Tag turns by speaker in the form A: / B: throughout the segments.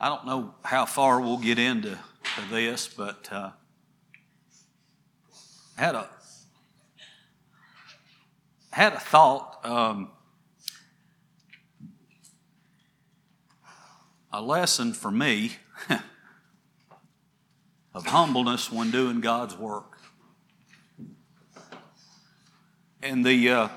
A: I don't know how far we'll get into this, but had a thought, a lesson for me of humbleness when doing God's work. And that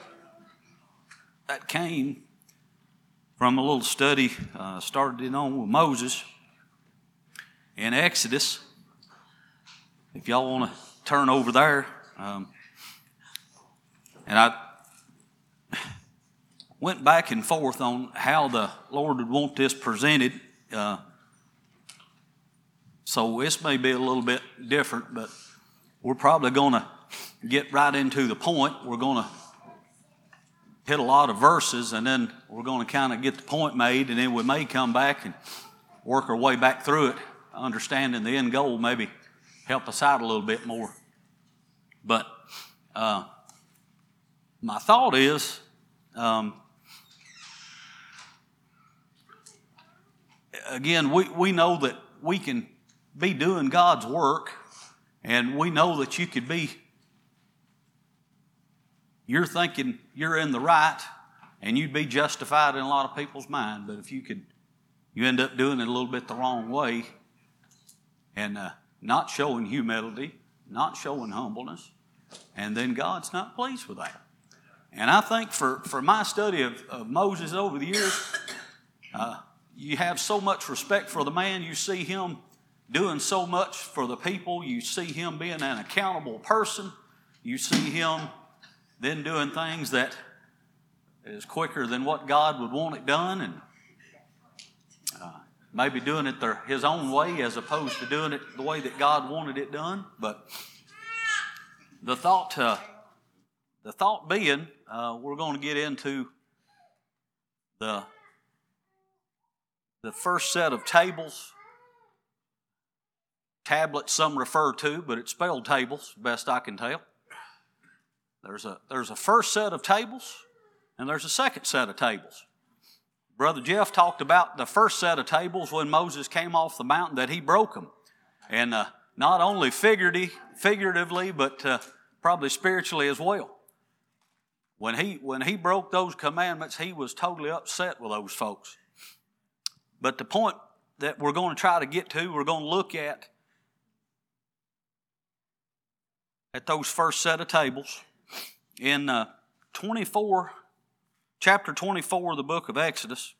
A: came from a little study started on with Moses in Exodus. If y'all want to turn over there, and I went back and forth on how the Lord would want this presented. So this may be a little bit different, but we're probably going to get right into the point. We're going to hit a lot of verses, and then we're going to kind of get the point made, and then we may come back and work our way back through it, understanding the end goal, maybe help us out a little bit more. But my thought is, again, we know that we can be doing God's work, and we know that you're thinking you're in the right, and you'd be justified in a lot of people's mind. But if you end up doing it a little bit the wrong way, and not showing humility, not showing humbleness, and then God's not pleased with that. And I think for my study of Moses over the years, you have so much respect for the man. You see him doing so much for the people. You see him being an accountable person. You see him then doing things that is quicker than what God would want it done, and maybe doing it his own way as opposed to doing it the way that God wanted it done. But the thought being, we're going to get into the first set of tables. Tablets some refer to, but it's spelled tables, best I can tell. There's a first set of tables, and there's a second set of tables. Brother Jeff talked about the first set of tables when Moses came off the mountain, that he broke them. And not only figuratively, but probably spiritually as well. When he broke those commandments, he was totally upset with those folks. But the point that we're going to try to get to, we're going to look at those first set of tables in chapter 24 of the book of Exodus.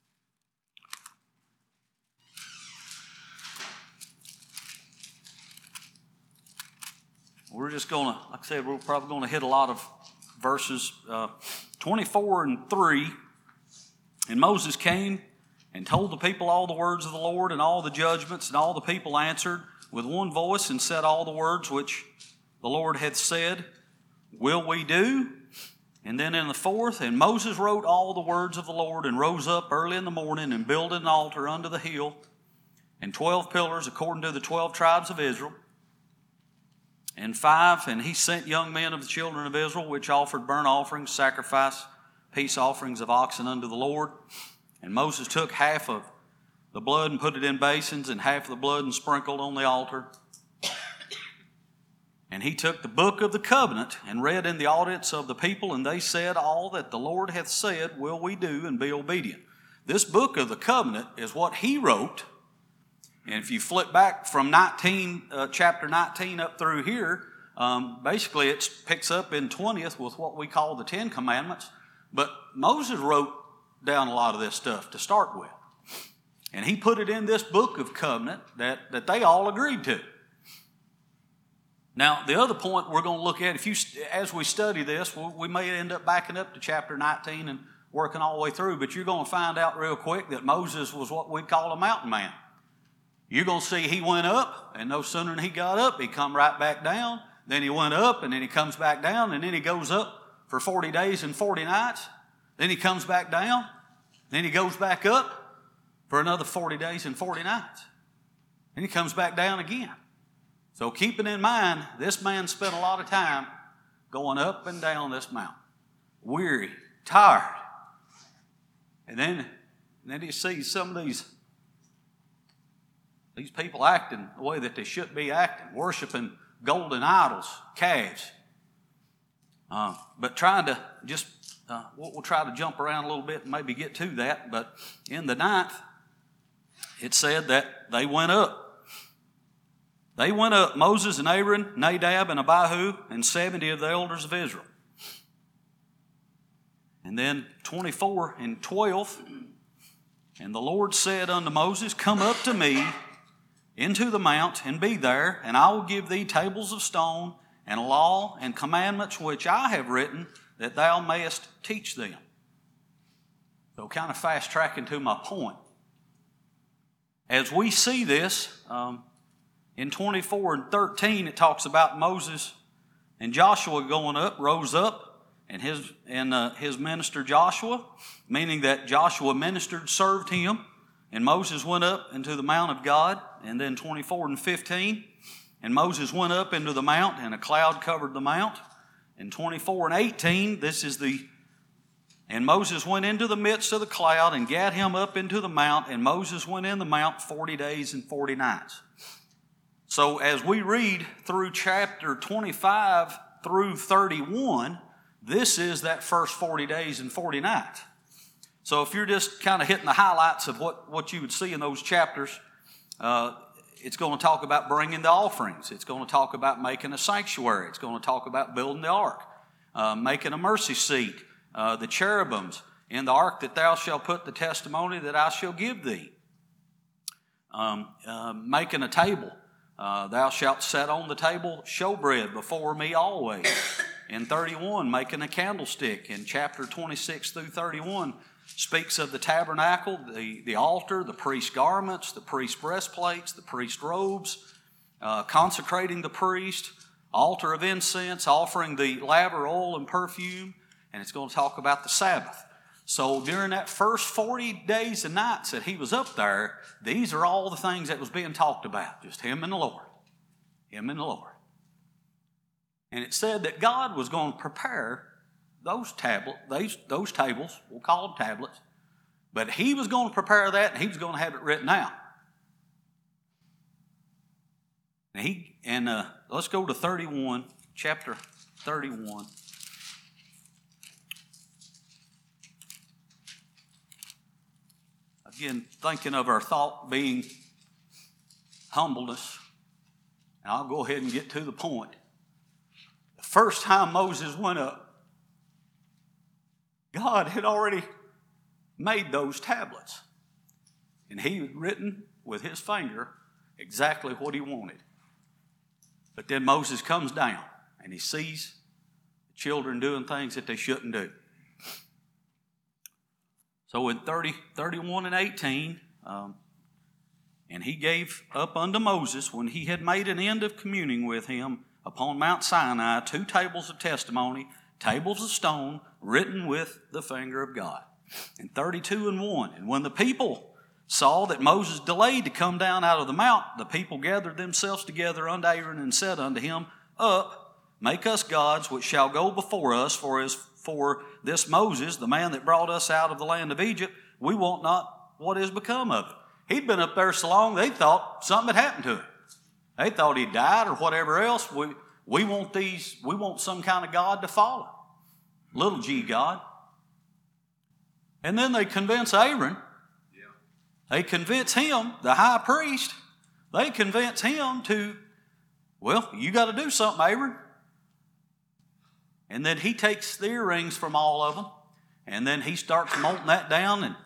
A: We're just going to, like I said, we're probably going to hit a lot of verses. 24 and 3. And Moses came and told the people all the words of the Lord and all the judgments, and all the people answered with one voice and said all the words which the Lord had said, will we do? And then in the 4th, and Moses wrote all the words of the Lord, and rose up early in the morning, and built an altar unto the hill, and 12 pillars according to the 12 tribes of Israel. And 5, and he sent young men of the children of Israel, which offered burnt offerings, sacrifice, peace offerings of oxen unto the Lord. And Moses took half of the blood and put it in basins, and half of the blood and sprinkled on the altar. And he took the book of the covenant and read in the audience of the people, and they said, all that the Lord hath said will we do, and be obedient. This book of the covenant is what he wrote. And if you flip back from chapter 19 up through here, basically it picks up in 20th with what we call the 10 Commandments. But Moses wrote down a lot of this stuff to start with. And he put it in this book of covenant that they all agreed to. Now, the other point we're going to look at, as we study this, we may end up backing up to chapter 19 and working all the way through, but you're going to find out real quick that Moses was what we'd call a mountain man. You're going to see he went up, and no sooner than he got up, he come right back down. Then he went up, and then he comes back down, and then he goes up for 40 days and 40 nights. Then he comes back down. Then he goes back up for another 40 days and 40 nights. Then he comes back down again. So keeping in mind, this man spent a lot of time going up and down this mountain. Weary, tired. And then he sees some of these These people acting the way that they should be acting, worshiping golden idols, calves. But trying to just, we'll try to jump around a little bit and maybe get to that. But in the 9th, it said that they went up. They went up, Moses and Aaron, Nadab and Abihu, and 70 of the elders of Israel. And then 24 and 12, and the Lord said unto Moses, Come up to me into the mount, and be there, and I will give thee tables of stone, and a law and commandments which I have written, that thou mayest teach them. So kind of fast tracking to my point. As we see this, in 24 and 13, it talks about Moses and Joshua going up, rose up, and his minister Joshua, meaning that Joshua ministered, served him, and Moses went up into the mount of God. And then 24 and 15, and Moses went up into the mount, and a cloud covered the mount. And 24 and 18, and Moses went into the midst of the cloud and gat him up into the mount, and Moses went in the mount 40 days and 40 nights. So as we read through chapter 25 through 31, this is that first 40 days and 40 nights. So if you're just kind of hitting the highlights of what you would see in those chapters, it's going to talk about bringing the offerings. It's going to talk about making a sanctuary. It's going to talk about building the ark, making a mercy seat, the cherubims, in the ark that thou shalt put the testimony that I shall give thee, making a table. Thou shalt set on the table showbread before me always. In 31, making a candlestick. In chapter 26 through 31, speaks of the tabernacle, the altar, the priest's garments, the priest's breastplates, the priest's robes, consecrating the priest, altar of incense, offering the laver, oil, and perfume, and it's going to talk about the Sabbath. So during that first 40 days and nights that he was up there, these are all the things that was being talked about, just him and the Lord. Him and the Lord. And it said that God was going to prepare those tables, we'll call them tablets, but he was going to prepare that, and he was going to have it written out. And let's go to 31, chapter 31. Again, thinking of our thought being humbleness, and I'll go ahead and get to the point. The first time Moses went up, God had already made those tablets, and he had written with his finger exactly what he wanted. But then Moses comes down, and he sees the children doing things that they shouldn't do. So in 31 and 18, and he gave up unto Moses, when he had made an end of communing with him upon Mount Sinai, 2 tables of testimony, tables of stone, written with the finger of God. And 32 and 1, and when the people saw that Moses delayed to come down out of the mount, the people gathered themselves together unto Aaron and said unto him, Up, make us gods which shall go before us, for this Moses, the man that brought us out of the land of Egypt, we want not what is become of it. He'd been up there so long, they thought something had happened to him. They thought he died or whatever else. We want some kind of God to follow. Little g God. And then they convince Aaron. Yeah. They convince him, the high priest, they convince him to, well, you got to do something, Aaron. And then he takes the earrings from all of them, and then he starts molting that down and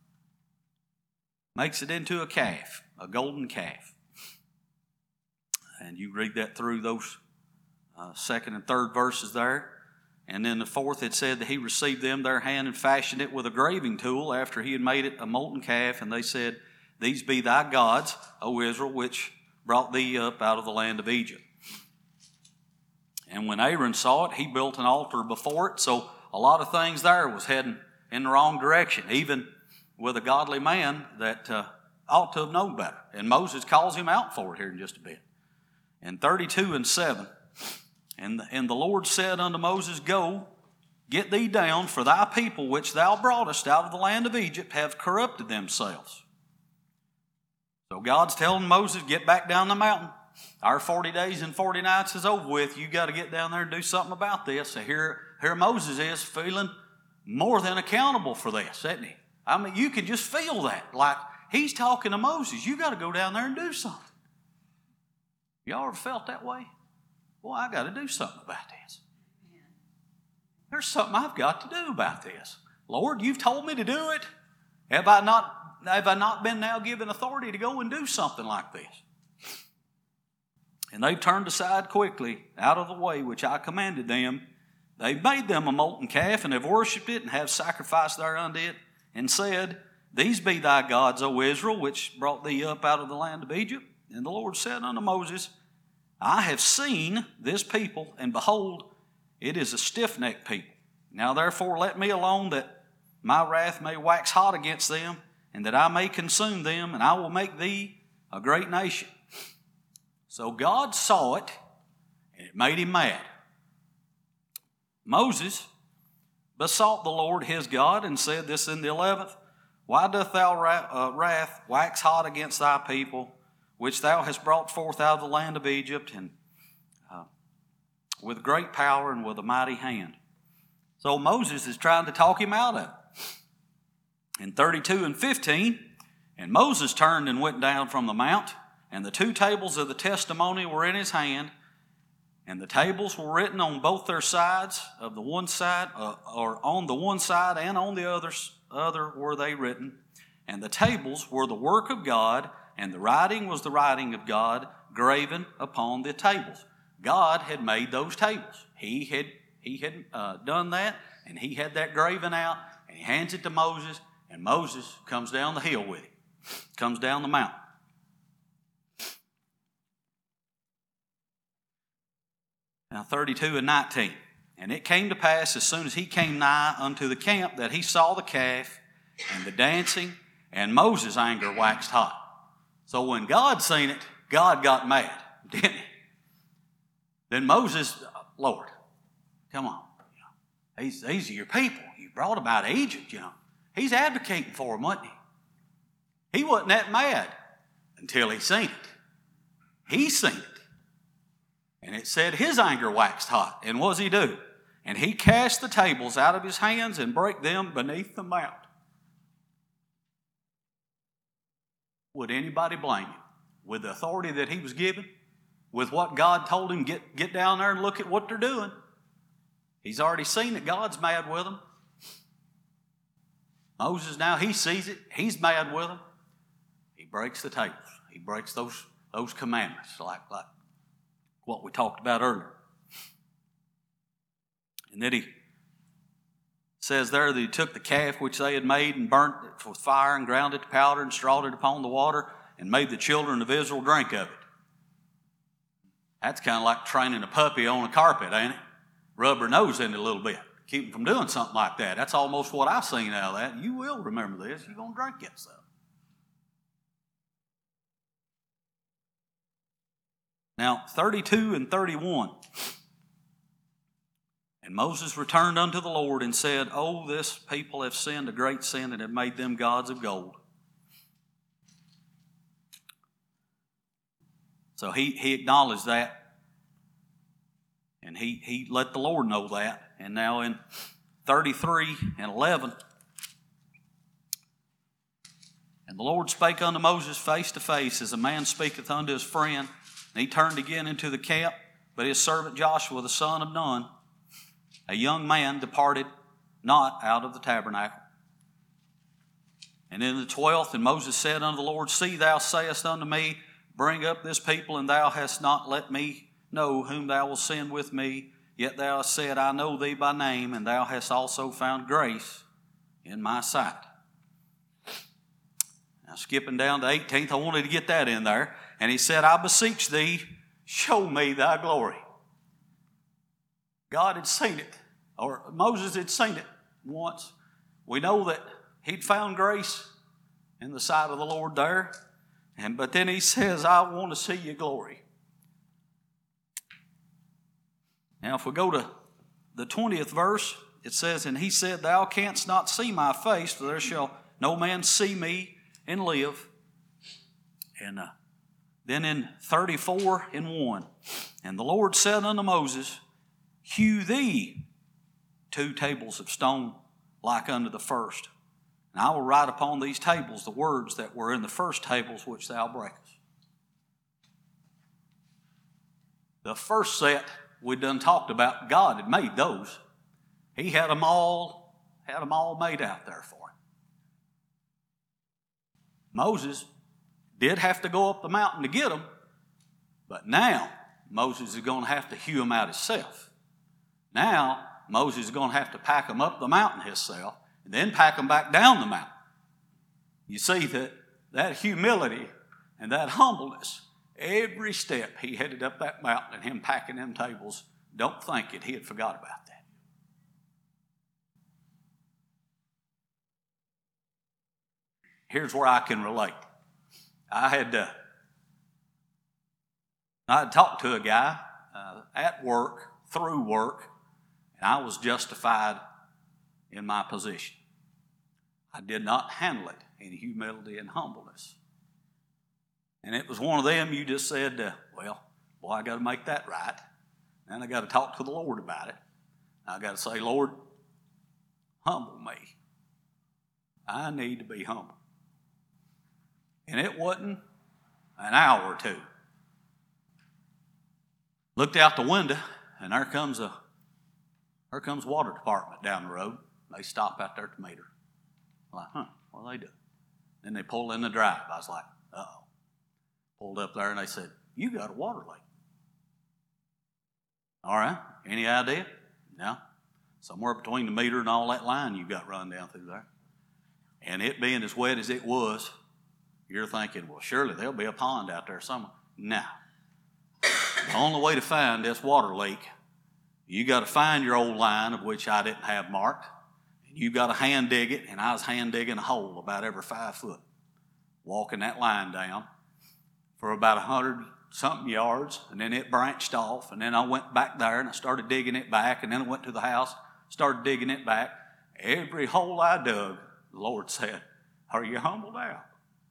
A: makes it into a calf, a golden calf. And you read that through those second and third verses there. And then the fourth, it said that he received them their hand and fashioned it with a graving tool after he had made it a molten calf. And they said, These be thy gods, O Israel, which brought thee up out of the land of Egypt. And when Aaron saw it, he built an altar before it. So a lot of things there was heading in the wrong direction, even with a godly man that ought to have known better. And Moses calls him out for it here in just a bit. And 32 and 7, and the Lord said unto Moses, Go, get thee down, for thy people which thou broughtest out of the land of Egypt have corrupted themselves. So So God's telling Moses, get back down the mountain. Our 40 days and 40 nights is over with. You got to get down there and do something about this. So here Moses is feeling more than accountable for this, isn't he? I mean, you can just feel that. Like he's talking to Moses. You got to go down there and do something. Y'all ever felt that way? Boy, I got to do something about this. There's something I've got to do about this. Lord, you've told me to do it. Have I not been now given authority to go and do something like this? And they've turned aside quickly out of the way which I commanded them. They've made them a molten calf, and have worshipped it, and have sacrificed thereunto it, and said, These be thy gods, O Israel, which brought thee up out of the land of Egypt. And the Lord said unto Moses, I have seen this people, and behold, it is a stiff-necked people. Now therefore let me alone, that my wrath may wax hot against them, and that I may consume them, and I will make thee a great nation. So God saw it, and it made him mad. Moses besought the Lord his God, and said, this in the 11th, Why doth thou wrath wax hot against thy people, which thou hast brought forth out of the land of Egypt, and with great power and with a mighty hand? So Moses is trying to talk him out of it. In 32 and 15, and Moses turned and went down from the mount, and the 2 tables of the testimony were in his hand, and the tables were written on both their sides of the one side, or on the one side and on the other were they written. And the tables were the work of God, and the writing was the writing of God, graven upon the tables. God had made those tables. He had done that, and he had that graven out, and he hands it to Moses, and Moses comes down the hill with it, comes down the mountain. Now 32 and 19. And it came to pass, as soon as he came nigh unto the camp, that he saw the calf and the dancing, and Moses' anger waxed hot. So when God seen it, God got mad, didn't he? Then Moses, Lord, come on. These are your people. You brought them out of Egypt, He's advocating for them, wasn't he? He wasn't that mad until he seen it. He seen it. And it said his anger waxed hot. And what does he do? And he cast the tables out of his hands and brake them beneath the mount. Would anybody blame him? With the authority that he was given? With what God told him, get down there and look at what they're doing. He's already seen that God's mad with them. Moses now, he sees it. He's mad with them. He breaks the tables. He breaks those commandments like what we talked about earlier. And then he says there that he took the calf which they had made and burnt it with fire and ground it to powder and strawed it upon the water and made the children of Israel drink of it. That's kind of like training a puppy on a carpet, ain't it? Rub her nose in it a little bit. Keep them from doing something like that. That's almost what I've seen out of that. You will remember this. You're going to drink that stuff. Now, 32 and 31. And Moses returned unto the Lord and said, Oh, this people have sinned a great sin and have made them gods of gold. So he acknowledged that. And he let the Lord know that. And now in 33 and 11, and the Lord spake unto Moses face to face, as a man speaketh unto his friend. And he turned again into the camp, but his servant Joshua, the son of Nun, a young man, departed not out of the tabernacle. And in the 12th, and Moses said unto the Lord, See, thou sayest unto me, Bring up this people, and thou hast not let me know whom thou wilt send with me. Yet thou hast said, I know thee by name, and thou hast also found grace in my sight. Now, skipping down to 18th, I wanted to get that in there. And he said, I beseech thee, show me thy glory. God had seen it, or Moses had seen it once. We know that he'd found grace in the sight of the Lord there. But then he says, I want to see your glory. Now, if we go to the 20th verse, it says, And he said, Thou canst not see my face, for there shall no man see me and live. And then in 34:1, and the Lord said unto Moses, Hew thee 2 tables of stone like unto the first. And I will write upon these tables the words that were in the first tables which thou breakest. The first set we done talked about, God had made those. He had them all made out there for him. Moses did have to go up the mountain to get them, but now Moses is going to have to hew them out himself. Now Moses is going to have to pack them up the mountain himself and then pack them back down the mountain. You see that humility and that humbleness, every step he headed up that mountain and him packing them tables, don't think it, he had forgot about that. Here's where I can relate. I had talked to a guy at work, through work, and I was justified in my position. I did not handle it in humility and humbleness. And it was one of them you just said, well, boy, I got to make that right. And I got to talk to the Lord about it. I got to say, Lord, humble me. I need to be humble. And it wasn't an hour or two. Looked out the window, and there comes water department down the road. They stop out there to meet her. I'm like, what are they doing? Then they pull in the drive. I was like, uh-oh. Pulled up there, and they said, you got a water leak. All right, any idea? No. Somewhere between the meter and all that line you got run down through there. And it being as wet as it was, you're thinking, well, surely there'll be a pond out there somewhere. No. The only way to find this water leak, you got to find your old line, of which I didn't have marked, and you got to hand dig it, and I was hand digging a hole about every 5 foot, walking that line down for about 100-something yards, and then it branched off, and then I went back there and I started digging it back, and then I went to the house, started digging it back. Every hole I dug, the Lord said, are you humbled now?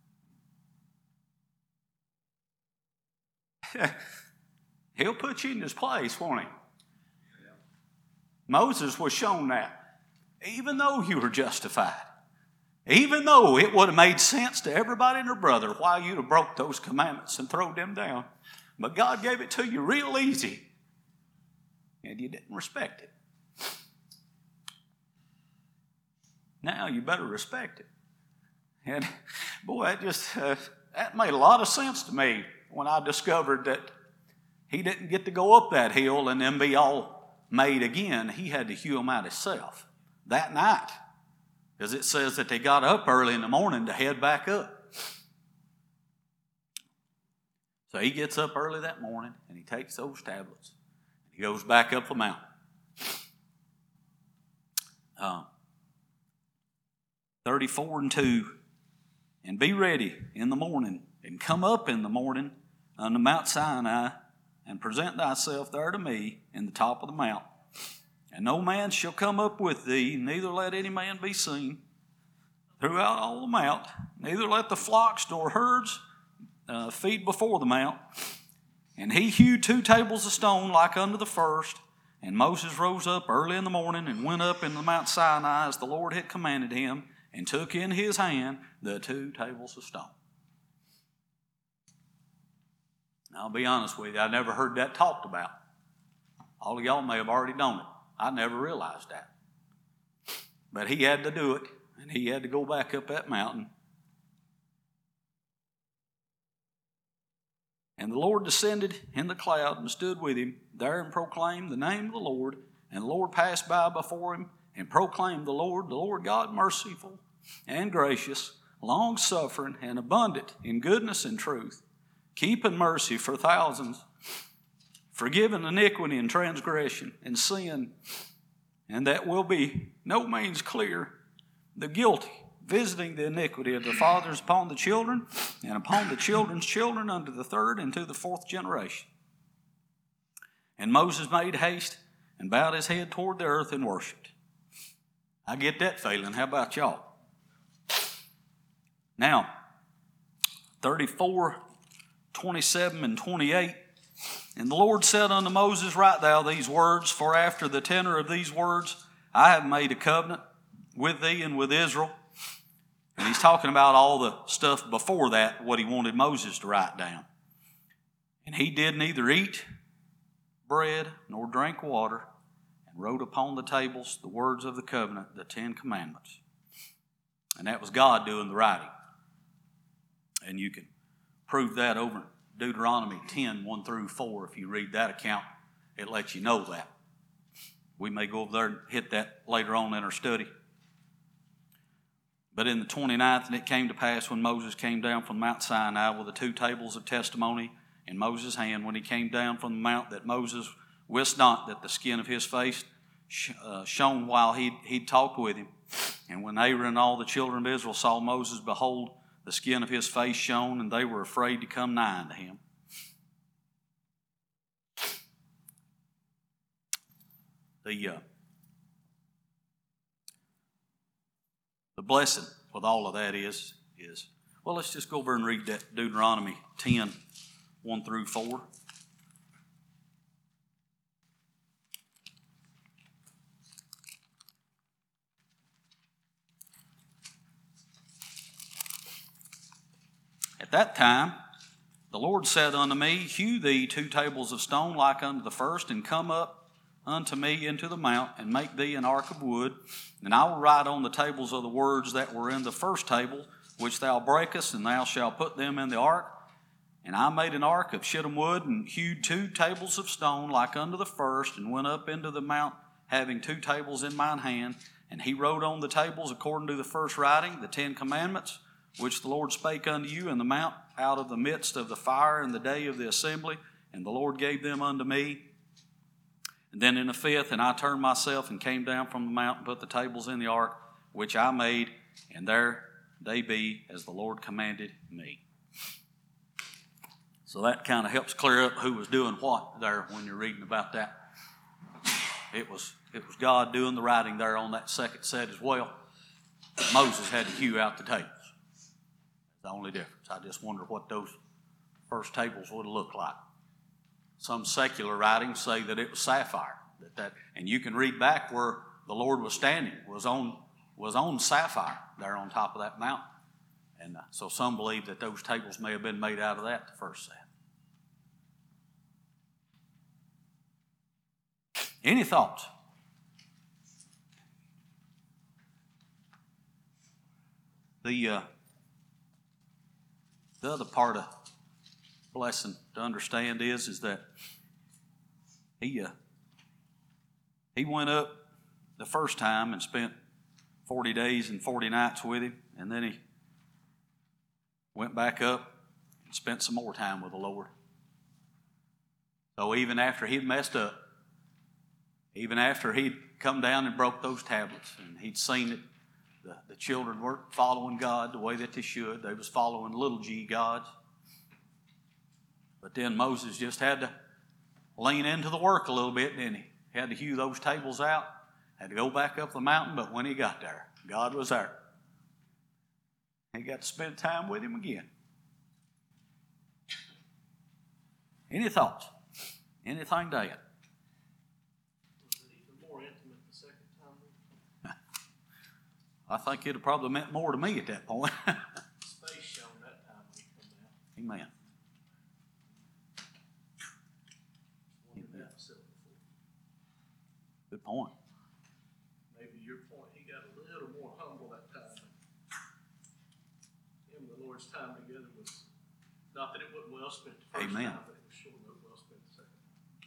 A: He'll put you in this place, won't he? Moses was shown that. Even though you were justified, even though it would have made sense to everybody and their brother why you'd have broke those commandments and thrown them down, but God gave it to you real easy, and you didn't respect it. Now you better respect it. And boy, that made a lot of sense to me when I discovered that he didn't get to go up that hill and then be all made again. He had to hew them out himself that night, because it says that they got up early in the morning to head back up. So he gets up early that morning and he takes those tablets and he goes back up the mountain. 34:2, and be ready in the morning, and come up in the morning unto Mount Sinai, and present thyself there to me in the top of the mount. And no man shall come up with thee, neither let any man be seen throughout all the mount, neither let the flocks nor herds feed before the mount. And he hewed 2 tables of stone like unto the first. And Moses rose up early in the morning and went up into Mount Sinai as the Lord had commanded him, and took in his hand the 2 tables of stone. Now, I'll be honest with you, I never heard that talked about. All of y'all may have already known it. I never realized that. But he had to do it, and he had to go back up that mountain. And the Lord descended in the cloud and stood with him there, and proclaimed the name of the Lord. And the Lord passed by before him and proclaimed the Lord God merciful and gracious, long-suffering and abundant in goodness and truth, keeping mercy for thousands, forgiving iniquity and transgression and sin, and that will be no means clear, the guilty, visiting the iniquity of the fathers upon the children, and upon the children's children unto the 3rd and to the 4th generation. And Moses made haste and bowed his head toward the earth and worshipped. I get that feeling. How about y'all? Now, 34, 27 and 28. And the Lord said unto Moses, Write thou these words, for after the tenor of these words I have made a covenant with thee and with Israel. And he's talking about all the stuff before that, what he wanted Moses to write down. And he did neither eat bread nor drink water, and wrote upon the tables the words of the covenant, the 10 Commandments. And that was God doing the writing. And you can prove that over in Deuteronomy 10, 1 through 4. If you read that account, it lets you know that. We may go over there and hit that later on in our study. But in the 29th, and it came to pass when Moses came down from Mount Sinai with the 2 tables of testimony in Moses' hand, when he came down from the mount, that Moses wist not that the skin of his face shone while he talked with him. And when Aaron and all the children of Israel saw Moses, behold, the skin of his face shone, and they were afraid to come nigh unto him. The blessing with all of that is, well, let's just go over and read that Deuteronomy 10, 1 through 4. At that time, the Lord said unto me, Hew thee 2 tables of stone like unto the first, and come up unto me into the mount, and make thee an ark of wood. And I will write on the tables of the words that were in the first table, which thou breakest, and thou shalt put them in the ark. And I made an ark of shittim wood, and hewed 2 tables of stone like unto the first, and went up into the mount, having 2 tables in mine hand. And he wrote on the tables, according to the first writing, the 10 Commandments, which the Lord spake unto you in the mount out of the midst of the fire in the day of the assembly. And the Lord gave them unto me. And then in the 5th, and I turned myself and came down from the mount and put the tables in the ark, which I made, and there they be as the Lord commanded me. So that kind of helps clear up who was doing what there when you're reading about that. It was God doing the writing there on that second set as well. Moses had to hew out the tables. The only difference. I just wonder what those first tables would have looked like. Some secular writings say that it was sapphire. And you can read back where the Lord was standing, was on sapphire there on top of that mountain. And so some believe that those tables may have been made out of that, the first set. Any thoughts? The other part of blessing to understand is that he went up the first time and spent 40 days and 40 nights with him, and then he went back up and spent some more time with the Lord. So even after he'd messed up, even after he'd come down and broke those tablets and he'd seen it, the children weren't following God the way that they should. They was following little g gods. But then Moses just had to lean into the work a little bit, didn't he? He had to hew those tables out, had to go back up the mountain, but when he got there, God was there. He got to spend time with him again. Any thoughts? Anything to add?
B: Was it even more intimate the second time?
A: I think it probably meant more to me at that point.
B: Space shone that time when he come down.
A: Amen. Good point.
B: Maybe your point, he got a little more humble that time. Him and the Lord's time together was, not that it wasn't well spent the first
A: Amen.
B: time, but it was sure well spent the second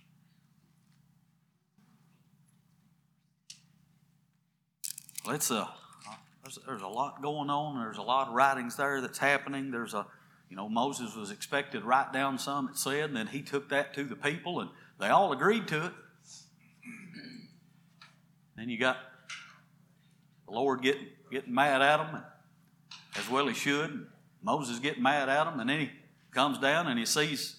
B: time.
A: There's a lot going on. There's a lot of writings there that's happening. Moses was expected to write down some, it said, and then he took that to the people, and they all agreed to it. Then you got the Lord getting mad at them, as well he should. And Moses getting mad at them, and then he comes down and he sees,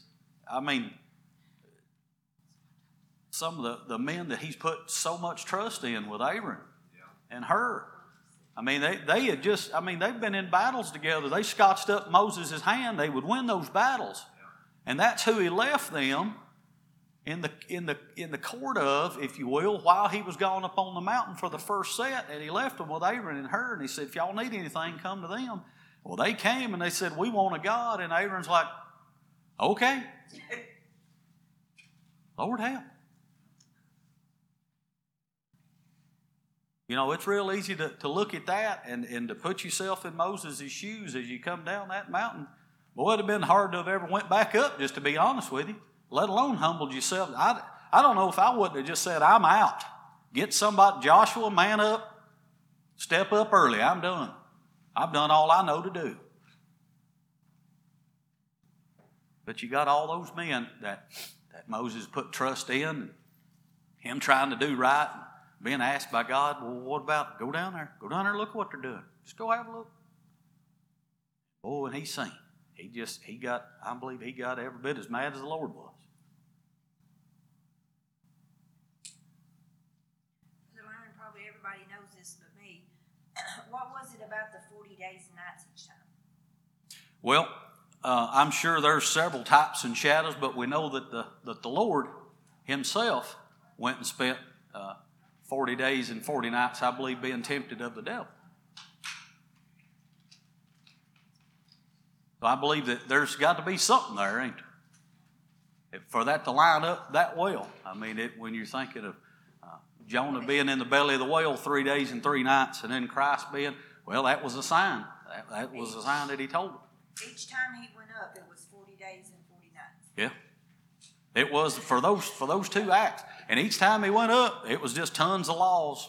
A: some of the men that he's put so much trust in with Aaron and Hur. I mean, they had just, I mean, they've been in battles together. They scotched up Moses' hand. They would win those battles. And that's who he left them in the court of, if you will, while he was gone up on the mountain for the first set. And he left them with Aaron and Hur. And he said, if y'all need anything, come to them. Well, they came and they said, we want a God. And Aaron's like, okay. Lord help. You know, it's real easy to look at that and to put yourself in Moses' shoes as you come down that mountain. Boy, it'd have been hard to have ever went back up, just to be honest with you, let alone humbled yourself. I don't know if I wouldn't have just said, I'm out. Get somebody, Joshua, man up, step up early. I'm done. I've done all I know to do. But you got all those men that Moses put trust in, and him trying to do right, and being asked by God, well, what about, go down there, look what they're doing. Just go have a look. Oh, and he seen. I believe he got every bit as mad as the Lord was.
C: Lerner, probably everybody knows this but me. What was it about the 40 days and nights each time?
A: Well, I'm sure there's several types and shadows, but we know that the Lord himself went and spent 40 days and 40 nights, I believe, being tempted of the devil. So I believe that there's got to be something there, ain't there? For that to line up that well. I mean, when you're thinking of Jonah being in the belly of the whale 3 days and 3 nights, and then Christ being, well, that was a sign. That was a sign that he told them.
C: Each time he went up, it was 40 days and 40 nights.
A: Yeah. It was for those 2 acts. And each time he went up, it was just tons of laws.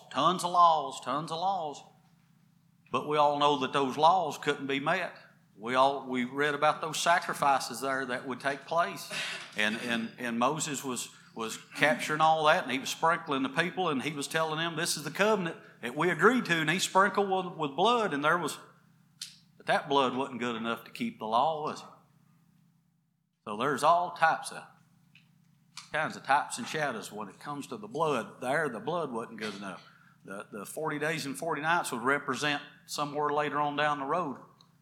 A: But we all know that those laws couldn't be met. We read about those sacrifices there that would take place. And Moses was capturing all that, and he was sprinkling the people, and he was telling them, this is the covenant that we agreed to, and he sprinkled with blood, and but that blood wasn't good enough to keep the law, was it? So there's all kinds of types and shadows when it comes to the blood. The blood wasn't good enough. The 40 days and 40 nights would represent somewhere later on down the road.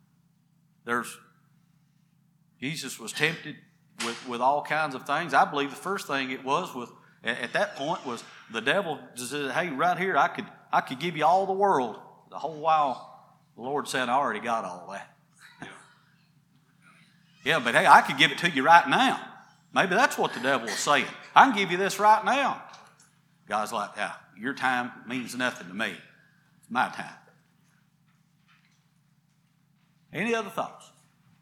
A: Jesus was tempted with all kinds of things. I believe the first thing it was at that point was the devil said, hey, right here, I could give you all the world. The whole while the Lord said, I already got all that. Yeah, but hey, I could give it to you right now. Maybe that's what the devil was saying. I can give you this right now. God's like, yeah, your time means nothing to me. It's my time. Any other thoughts?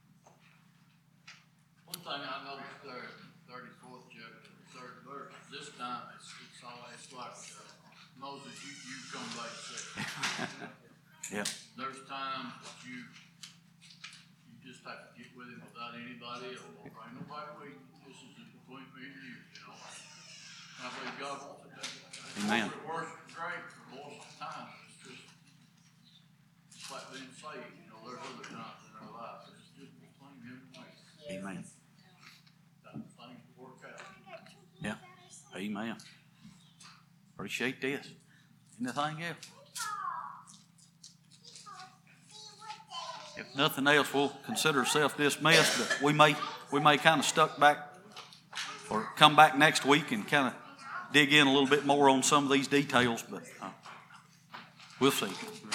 D: One thing I noticed there in the 34th chapter, the 3rd verse, this time it's like Moses, you come back second.
A: Yeah.
D: There's times that you just have to get with him without anybody else. Don't bring nobody with you. This is between me and you, And I believe God wants it that way.
A: Amen.
D: Worship's great for most of the time. It's like being saved. There's other times in our lives. It's just between him and me.
A: Amen.
D: Time for things to work out.
A: Yeah. Amen. Appreciate this. Anything else? If nothing else, we'll consider ourselves dismissed, but we may kind of stuck back or come back next week and kind of dig in a little bit more on some of these details, but we'll see.